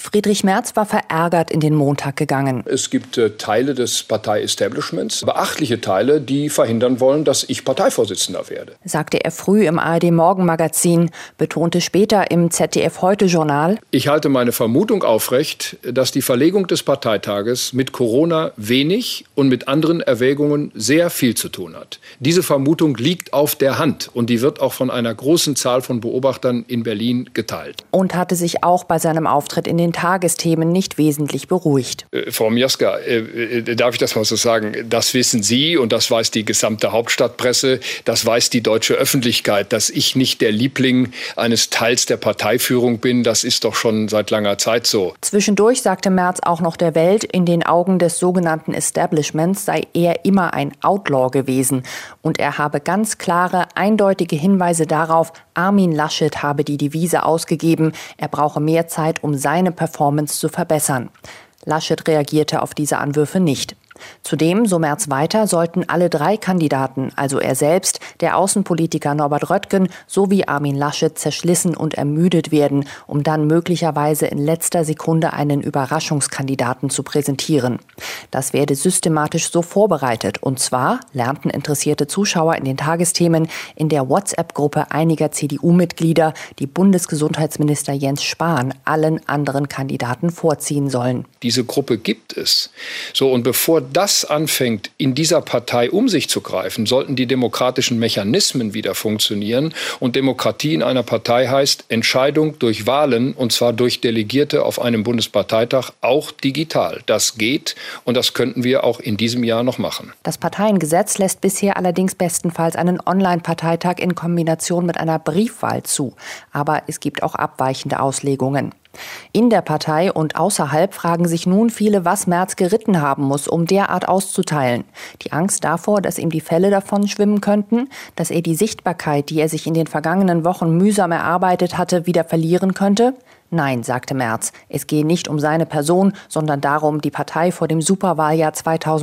Friedrich Merz war verärgert in den Montag gegangen. Es gibt Teile des Partei-Establishments, beachtliche Teile, die verhindern wollen, dass ich Parteivorsitzender werde. Sagte er früh im ARD-Morgenmagazin, betonte später im ZDF-Heute-Journal. Ich halte meine Vermutung aufrecht, dass die Verlegung des Parteitages mit Corona wenig und mit anderen Erwägungen sehr viel zu tun hat. Diese Vermutung liegt auf der Hand und die wird auch von einer großen Zahl von Beobachtern in Berlin geteilt. Und hatte sich auch bei seinem Auftritt in den Tagesthemen nicht wesentlich beruhigt. Frau Miaska, darf ich das mal so sagen? Das wissen Sie und das weiß die gesamte Hauptstadtpresse, das weiß die deutsche Öffentlichkeit, dass ich nicht der Liebling eines Teils der Parteiführung bin. Das ist doch schon seit langer Zeit so. Zwischendurch sagte Merz auch noch der Welt, in den Augen des sogenannten Establishments sei er immer ein Outlaw gewesen. Und er habe ganz klare, eindeutige Hinweise darauf, Armin Laschet habe die Devise ausgegeben, er brauche mehr Zeit, um seine Performance zu verbessern. Laschet reagierte auf diese Anwürfe nicht. Zudem, so Merz weiter, sollten alle 3 Kandidaten, also er selbst, der Außenpolitiker Norbert Röttgen sowie Armin Laschet, zerschlissen und ermüdet werden, um dann möglicherweise in letzter Sekunde einen Überraschungskandidaten zu präsentieren. Das werde systematisch so vorbereitet. Und zwar, lernten interessierte Zuschauer in den Tagesthemen, in der WhatsApp-Gruppe einiger CDU-Mitglieder, die Bundesgesundheitsminister Jens Spahn allen anderen Kandidaten vorziehen sollen. Diese Gruppe gibt es. So, und bevor das anfängt, in dieser Partei um sich zu greifen, sollten die demokratischen Mechanismen wieder funktionieren. Und Demokratie in einer Partei heißt Entscheidung durch Wahlen, und zwar durch Delegierte auf einem Bundesparteitag, auch digital. Das geht und das könnten wir auch in diesem Jahr noch machen. Das Parteiengesetz lässt bisher allerdings bestenfalls einen Online-Parteitag in Kombination mit einer Briefwahl zu. Aber es gibt auch abweichende Auslegungen. In der Partei und außerhalb fragen sich nun viele, was Merz geritten haben muss, um derart auszuteilen. Die Angst davor, dass ihm die Fälle davon schwimmen könnten, dass er die Sichtbarkeit, die er sich in den vergangenen Wochen mühsam erarbeitet hatte, wieder verlieren könnte? Nein, sagte Merz, es gehe nicht um seine Person, sondern darum, die Partei vor dem Superwahljahr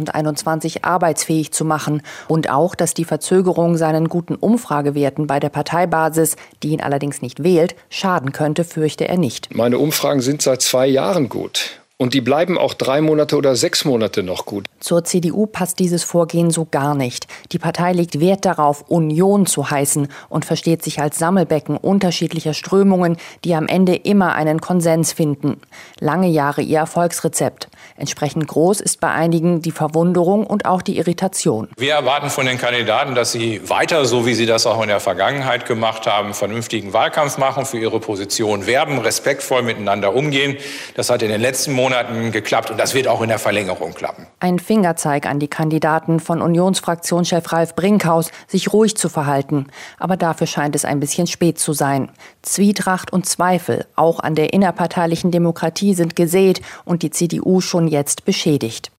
2021 arbeitsfähig zu machen und auch, dass die Verzögerung seinen guten Umfragewerten bei der Parteibasis, die ihn allerdings nicht wählt, schaden könnte, fürchte er nicht. Meine Umfragen sind seit 2 Jahren gut. Und die bleiben auch 3 Monate oder 6 Monate noch gut. Zur CDU passt dieses Vorgehen so gar nicht. Die Partei legt Wert darauf, Union zu heißen und versteht sich als Sammelbecken unterschiedlicher Strömungen, die am Ende immer einen Konsens finden. Lange Jahre ihr Erfolgsrezept. Entsprechend groß ist bei einigen die Verwunderung und auch die Irritation. Wir erwarten von den Kandidaten, dass sie weiter, so wie sie das auch in der Vergangenheit gemacht haben, vernünftigen Wahlkampf machen, für ihre Position werben, respektvoll miteinander umgehen. Das hat in den letzten Monaten geklappt und das wird auch in der Verlängerung klappen. Ein Fingerzeig an die Kandidaten von Unionsfraktionschef Ralf Brinkhaus, sich ruhig zu verhalten. Aber dafür scheint es ein bisschen spät zu sein. Zwietracht und Zweifel, auch an der innerparteilichen Demokratie, sind gesät und die CDU schon jetzt beschädigt.